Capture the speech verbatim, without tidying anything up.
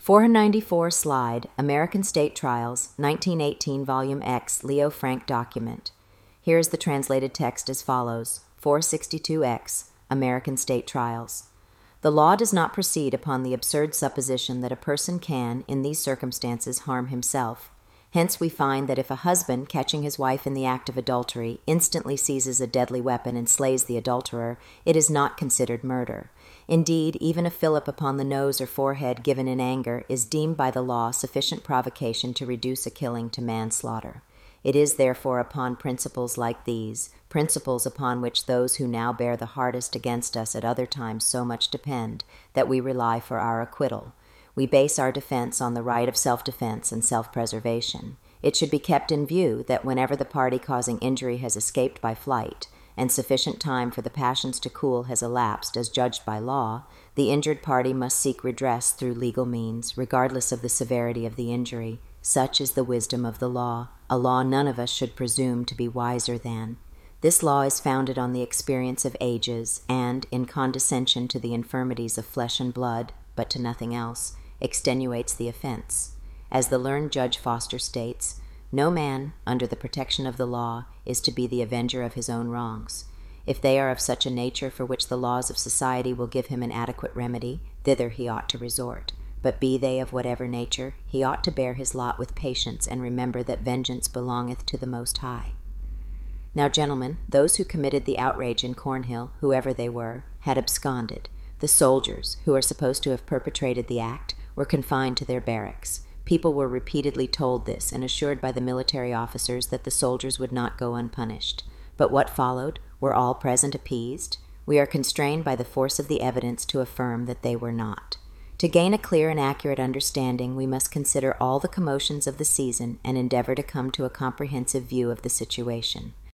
four ninety-four Slide, American State Trials, nineteen eighteen, Volume X, Leo Frank document. Here is the translated text as follows. four sixty-two X, American State Trials. The law does not proceed upon the absurd supposition that a person can, in these circumstances, harm himself. Hence we find that if a husband, catching his wife in the act of adultery, instantly seizes a deadly weapon and slays the adulterer, it is not considered murder. Indeed, even a fillip upon the nose or forehead given in anger is deemed by the law sufficient provocation to reduce a killing to manslaughter. It is therefore upon principles like these, principles upon which those who now bear the hardest against us at other times so much depend, that we rely for our acquittal. We base our defense on the right of self-defense and self-preservation. It should be kept in view that whenever the party causing injury has escaped by flight, and sufficient time for the passions to cool has elapsed as judged by law, the injured party must seek redress through legal means, regardless of the severity of the injury. Such is the wisdom of the law, a law none of us should presume to be wiser than. This law is founded on the experience of ages, and, in condescension to the infirmities of flesh and blood, but to nothing else, extenuates the offense. As the learned Judge Foster states, no man, under the protection of the law, is to be the avenger of his own wrongs. If they are of such a nature for which the laws of society will give him an adequate remedy, thither he ought to resort. But be they of whatever nature, he ought to bear his lot with patience and remember that vengeance belongeth to the Most High. Now, gentlemen, those who committed the outrage in Cornhill, whoever they were, had absconded. The soldiers, who are supposed to have perpetrated the act, were confined to their barracks. People were repeatedly told this and assured by the military officers that the soldiers would not go unpunished. But what followed? Were all present appeased? We are constrained by the force of the evidence to affirm that they were not. To gain a clear and accurate understanding, we must consider all the commotions of the season and endeavor to come to a comprehensive view of the situation.